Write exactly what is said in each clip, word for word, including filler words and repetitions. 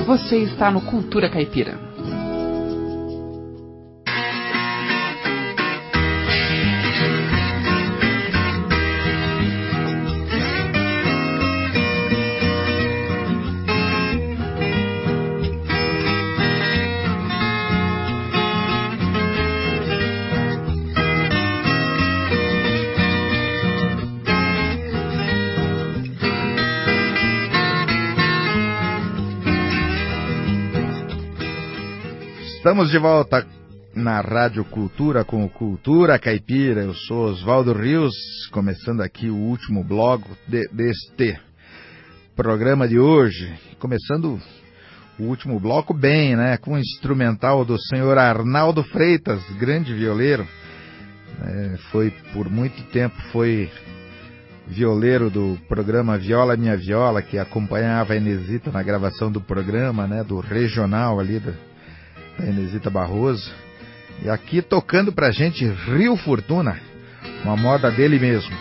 você está no Cultura Caipira. Estamos de volta na Rádio Cultura com o Cultura Caipira. Eu sou Oswaldo Rios, começando aqui o último bloco de, deste programa de hoje. Começando o último bloco bem, né? Com o instrumental do senhor Arnaldo Freitas, grande violeiro. É, foi, por muito tempo, foi violeiro do programa Viola Minha Viola, que acompanhava a Inesita na gravação do programa, né? Do regional ali da... da Inesita Barroso, e aqui tocando pra gente Rio Fortuna, uma moda dele mesmo.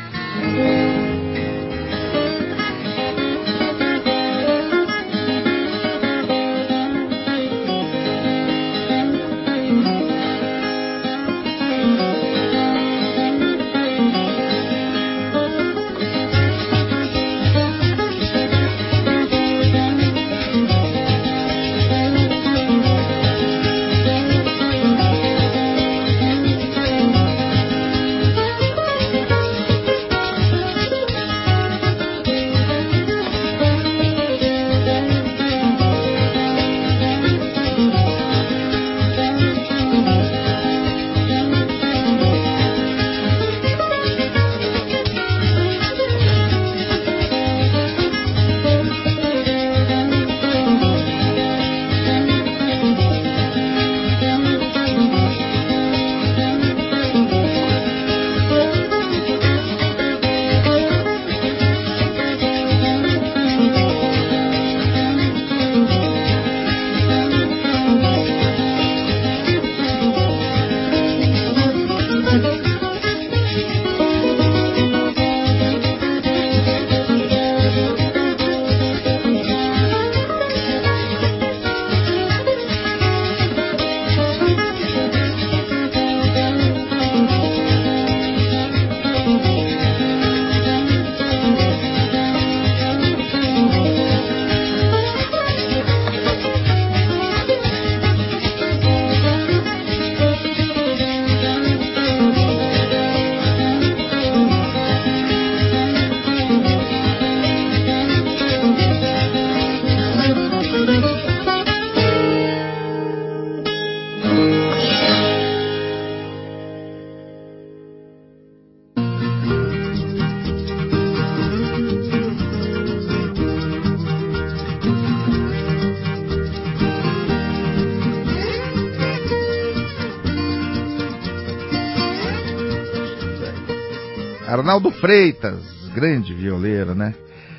Arnaldo Freitas, grande violeiro, né?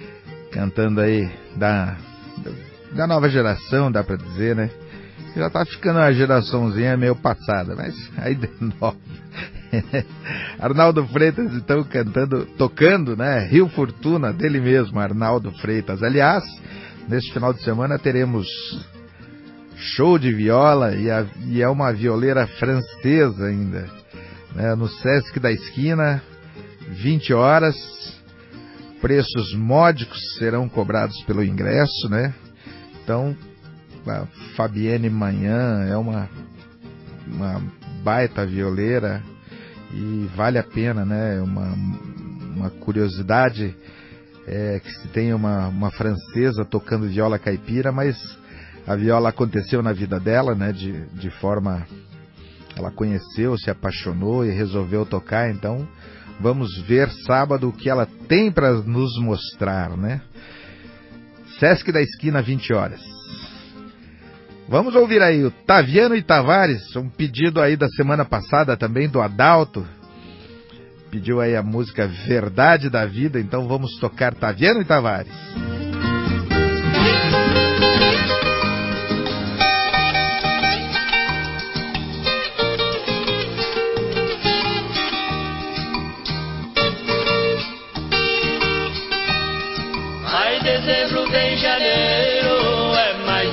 Cantando aí da, da nova geração, dá pra dizer, né? Já tá ficando uma geraçãozinha meio passada, mas aí de novo. Arnaldo Freitas, então, cantando, tocando, né? Rio Fortuna, dele mesmo, Arnaldo Freitas. Aliás, neste final de semana teremos show de viola e, a, e é uma violeira francesa ainda, né? No Sesc da Esquina, vinte horas, preços módicos serão cobrados pelo ingresso, né? Então, a Fabienne Manhã é uma, uma baita violeira e vale a pena, né? Uma, uma curiosidade é que se tem uma, uma francesa tocando viola caipira, mas a viola aconteceu na vida dela, né? De, de forma... Ela conheceu, se apaixonou e resolveu tocar, então vamos ver sábado o que ela tem para nos mostrar, né? Sesc da Esquina, vinte horas. Vamos ouvir aí o Taviano e Tavares, um pedido aí da semana passada também do Adalto. Pediu aí a música Verdade da Vida, então vamos tocar Taviano e Tavares. Dezembro vem janeiro, é mais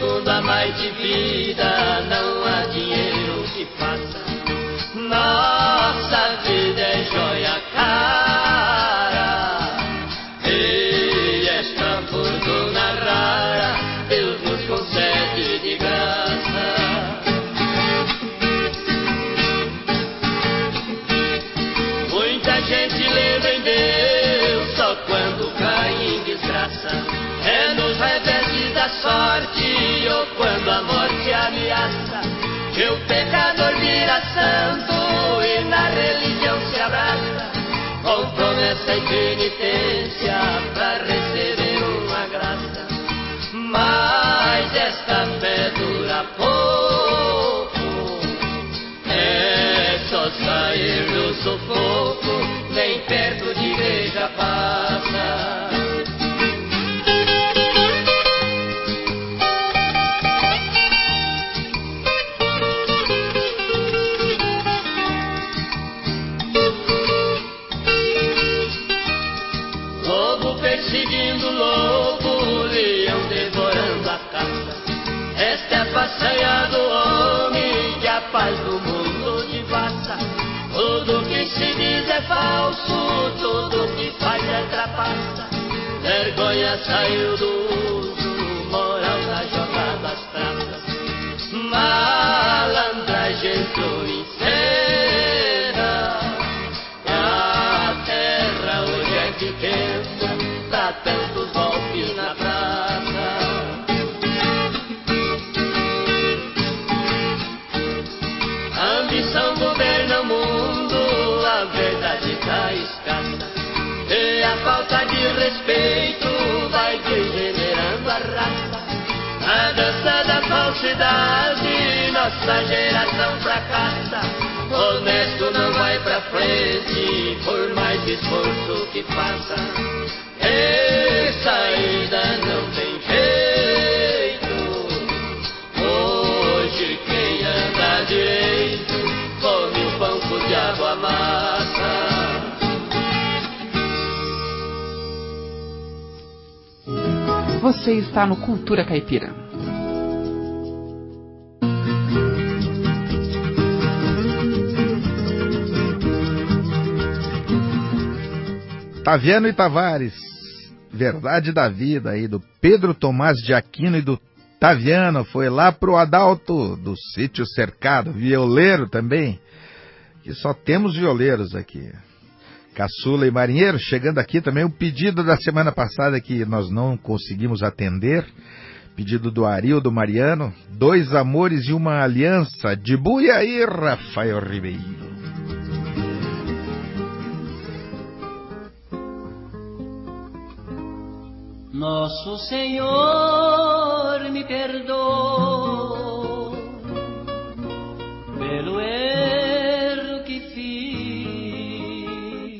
segundo a mais de vida, não há dinheiro que faça. Nossa vida é joia cara, e esta fortuna rara Deus nos concede de graça. Muita gente lembra em Deus só quando cai em desgraça. É nos reveses da sorte ou quando a morte ameaça que o pecador vira santo e na religião se abraça, com promessa e penitência pra receber uma graça. Mas esta fé dura pouco, é só sair do sufoco, nem perto de igreja passa. Perseguindo lobo, leão devorando a caça. Esta é a façanha do homem que a paz do mundo devassa. Tudo que se diz é falso, tudo que faz é trapaça. Vergonha saiu do uso, moral tá jogada às traças. Malandragem entrou em cena, a terra hoje é pequena, tantos golpes na praça. A ambição governa o mundo, a verdade tá escassa, e a falta de respeito vai degenerando a raça. A dança da falsidade, nossa geração fracassa. Honesto não vai pra frente, por mais esforço que faça. E saída não tem jeito, hoje quem anda direito come o pão que o diabo amassa. Você está no Cultura Caipira. Taviano e Tavares, Verdade da Vida, aí do Pedro Tomás de Aquino e do Taviano. Foi lá pro Adalto do Sítio Cercado, violeiro também, que só temos violeiros aqui. Caçula e Marinheiro, chegando aqui também o pedido da semana passada que nós não conseguimos atender, pedido do Arildo Mariano, Dois Amores e uma Aliança, de Buiaí, Rafael Ribeiro. Nosso Senhor me perdoa pelo erro que fiz.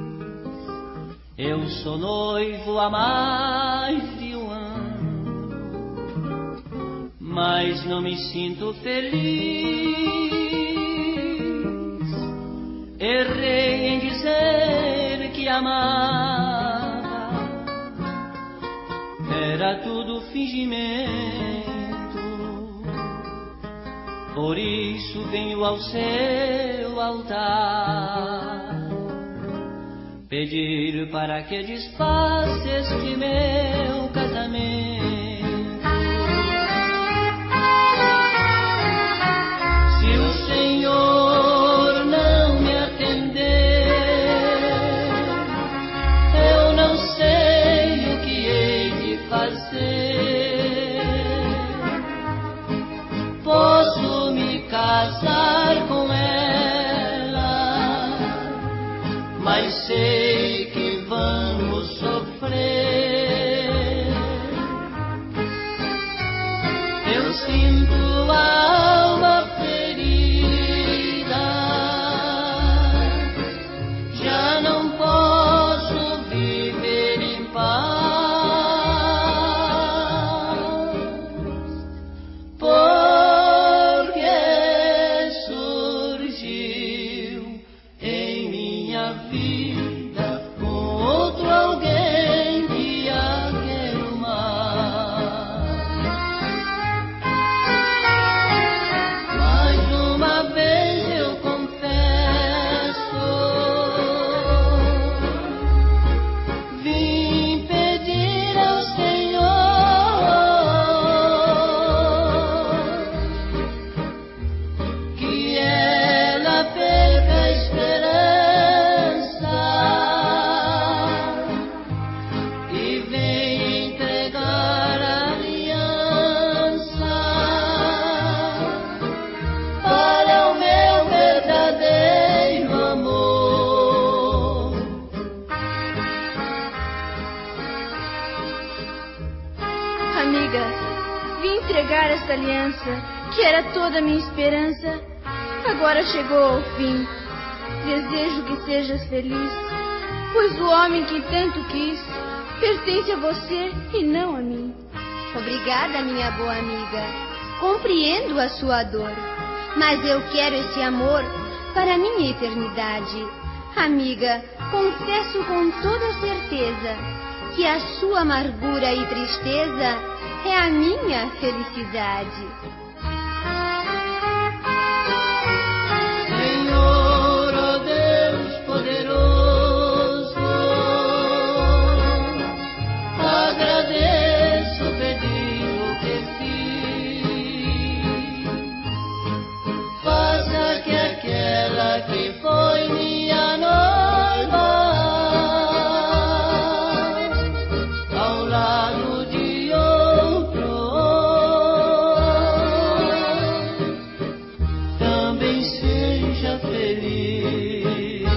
Eu sou noivo há mais de um ano, mas não me sinto feliz. Errei em dizer que amava, era tudo fingimento. Por isso venho ao seu altar pedir para que desfaça este meu casamento. Se o Senhor não me atender, eu não sei o que hei de fazer. Posso me casar com ela, mas sei que vamos sofrer. Eu sinto a alma ferida, já não posso viver em paz, porque surgiu em minha vida com outro alguém que a quero mais. aliança, que era toda a minha esperança, agora chegou ao fim. Desejo que sejas feliz, pois o homem que tanto quis pertence a você e não a mim. Obrigada, minha boa amiga. Compreendo a sua dor, mas eu quero esse amor para a minha eternidade. Amiga, confesso com toda certeza que a sua amargura e tristeza é a minha felicidade. Senhor, ó Deus poderoso, agradeço o pedido que fiz. Faça que aquela que foi minha noiva ao lado de outro também seja feliz.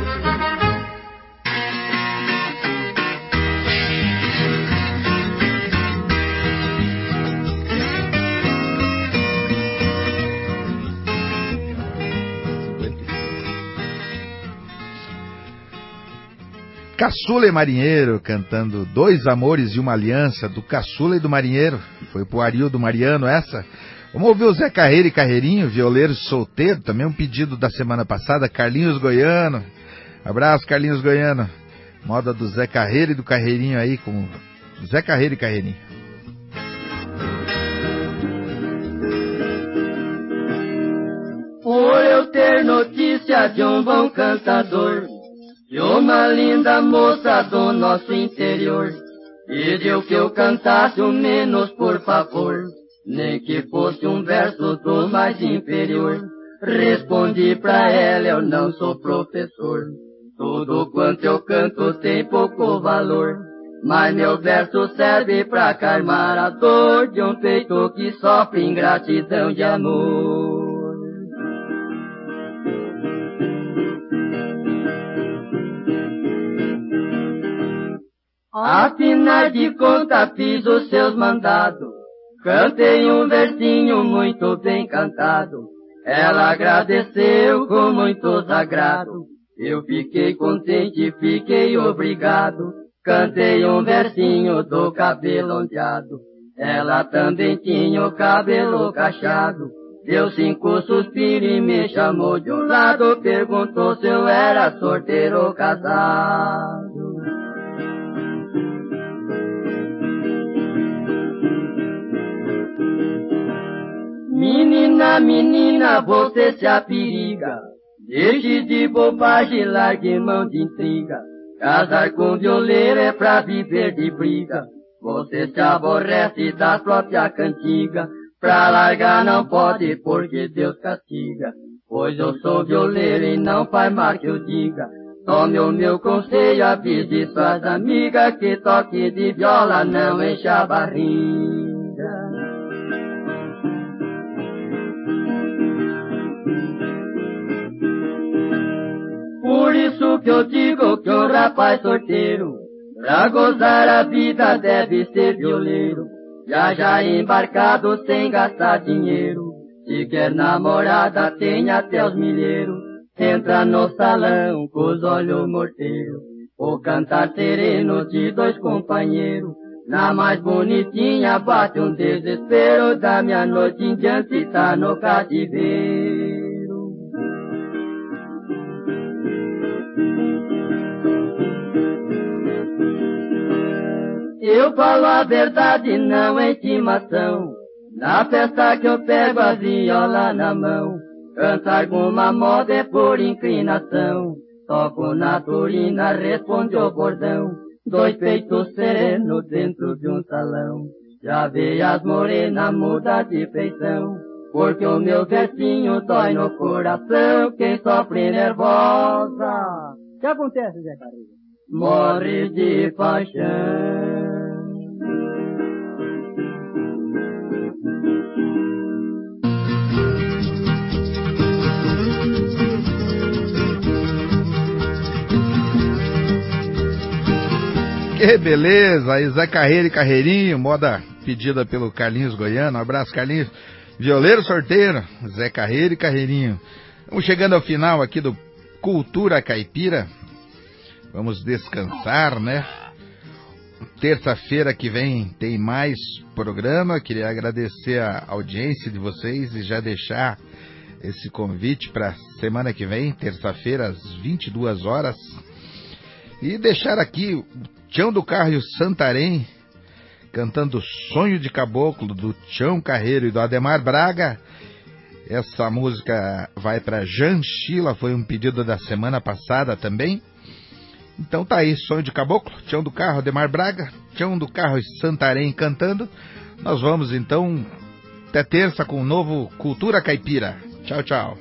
Caçula e Marinheiro cantando Dois Amores e uma Aliança, do Caçula e do Marinheiro. Foi pro Arildo Mariano essa. Vamos ouvir o Zé Carreiro e Carreirinho, violeiro solteiro, também um pedido da semana passada, Carlinhos Goiano. Abraço, Carlinhos Goiano. Moda do Zé Carreiro e do Carreirinho aí, com Zé Carreiro e Carreirinho. Por eu ter notícia de um bom cantador, de uma linda moça do nosso interior, pediu que eu cantasse o menos, por favor, nem que fosse um verso do mais inferior. Respondi pra ela, eu não sou professor, tudo quanto eu canto tem pouco valor, mas meu verso serve pra calmar a dor de um peito que sofre ingratidão de amor. Afinal de contas fiz os seus mandados, cantei um versinho muito bem cantado. Ela agradeceu com muitos agrados, eu fiquei contente, fiquei obrigado. Cantei um versinho do cabelo ondeado, ela também tinha o cabelo cacheado. Deu cinco suspiros e me chamou de um lado, perguntou se eu era solteiro ou casado. Menina, menina, você se aperiga, deixe de bobagem, largue mão de intriga. Casar com violeiro é pra viver de briga, você se aborrece da própria cantiga. Pra largar não pode, porque Deus castiga, pois eu sou violeiro e não faz mal que eu diga. Tome o meu conselho, avise suas amigas, que toque de viola não enche a barriga. Por isso que eu digo que um rapaz solteiro, pra gozar a vida deve ser violeiro, já já embarcado sem gastar dinheiro. Se quer namorada tem até os milheiros, entra no salão com os olhos morteiros, ou cantar sereno de dois companheiros. Na mais bonitinha bate um desespero, da meia-noite em diante tá no cativeiro. Eu falo a verdade, não é intimação, na festa que eu pego a viola na mão. Cantar alguma moda é por inclinação, toco na turina, responde o bordão. Dois peitos serenos dentro de um salão, já vi as morenas mudar de feição, porque o meu versinho dói no coração. Quem sofre nervosa, o que acontece, Zé Carreiro? Morre de paixão. Que beleza, aí Zé Carreiro e Carreirinho, moda pedida pelo Carlinhos Goiano. Um abraço, Carlinhos. Violeiro Sorteiro, Zé Carreiro e Carreirinho. Vamos chegando ao final aqui do Cultura Caipira. Vamos descansar, né? Terça-feira que vem tem mais programa. Queria agradecer a audiência de vocês e já deixar esse convite para semana que vem, terça-feira, às vinte e duas horas. E deixar aqui o Tião do Carro e o Santarém cantando Sonho de Caboclo, do Tião Carreiro e do Ademar Braga. Essa música vai para Jan Chila, foi um pedido da semana passada também. Então tá aí, Sonho de Caboclo, Tião do Carro, Ademar Braga, Tião do Carro e Santarém cantando. Nós vamos então até terça com o novo Cultura Caipira. Tchau, tchau.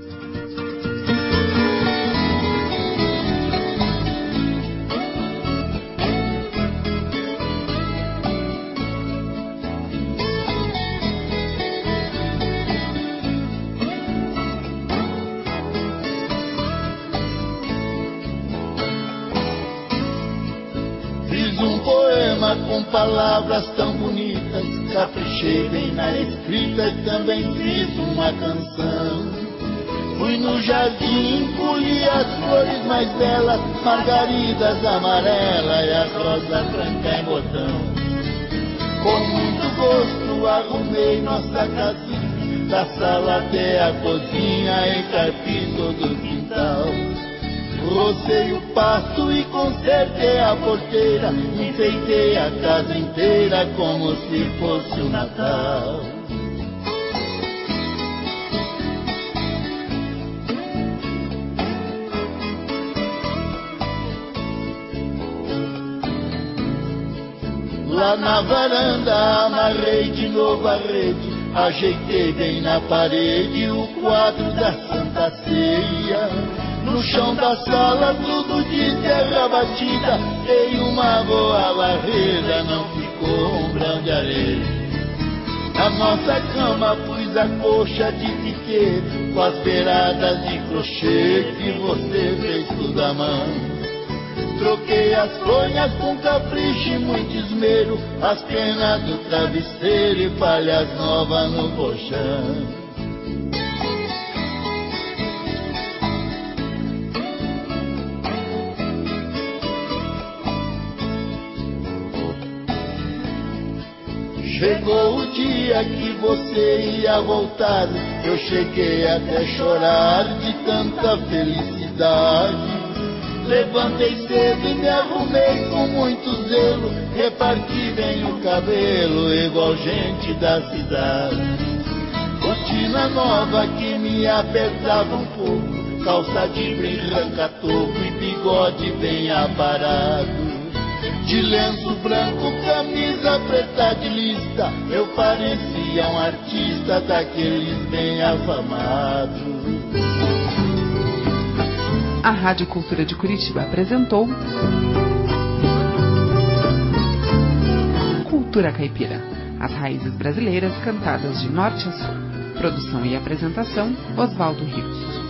Com palavras tão bonitas, caprichei bem na escrita e também fiz uma canção. Fui no jardim, colhi as flores mais belas, margaridas amarelas e as rosas brancas em botão. Com muito gosto arrumei nossa casinha, da sala até a cozinha, encarpi todo o quintal. Rocei o pasto e consertei a porteira, enfeitei a casa inteira como se fosse o Natal. Lá na varanda amarrei de novo a rede, ajeitei bem na parede o quadro da Santa Ceia. No chão da sala tudo de terra batida, dei uma boa varrida, não ficou um grão de areia. Na nossa cama pus a coxa de piquê, com as beiradas de crochê que você fez tudo à mão. Troquei as fronhas com capricho e muito esmero, as penas do travesseiro e palhas novas no colchão. Chegou o dia que você ia voltar, eu cheguei até chorar de tanta felicidade. Levantei cedo e me arrumei com muito zelo, reparti bem o cabelo igual gente da cidade. Botina nova que me apertava um pouco, calça de brim ranca-toco e bigode bem aparado. De lenço branco, camisa preta de lista, eu parecia um artista daqueles bem afamados. A Rádio Cultura de Curitiba apresentou Cultura Caipira, as raízes brasileiras cantadas de norte a sul. Produção e apresentação, Oswaldo Rios.